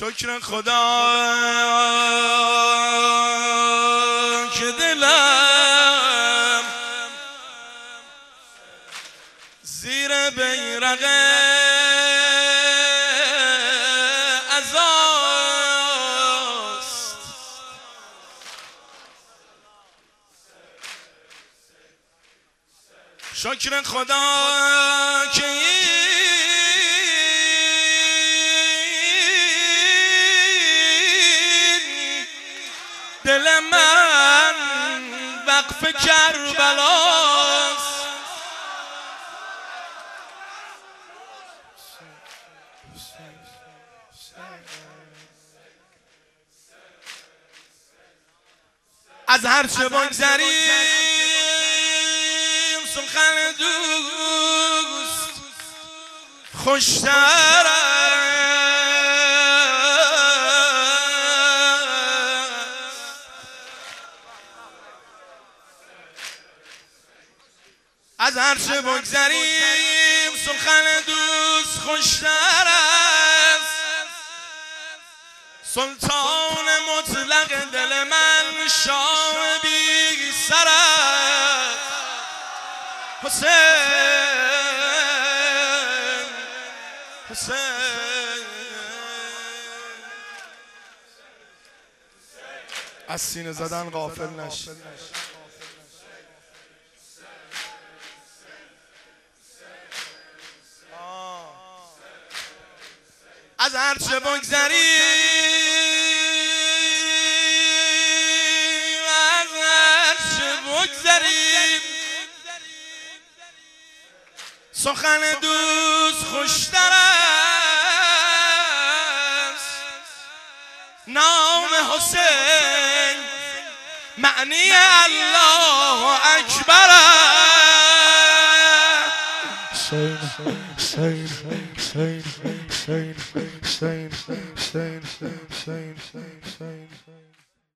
شکر خدا که دلم زیر بیرق عزاست. شکر خدا که دل من وقف کربلاست. از هر چه بگذریم سخن دوست خوشتر از هر چه بگذریم سخن دوست خوشتر است. سلطان مطلق دل من شاه بی سر است. حسین حسین از سینه زدن غافل نش. از هر چه بگذریم از هر چه بگذریم سخن دوست خوشتر است. نام حسین معنی الله اکبر است. Shane.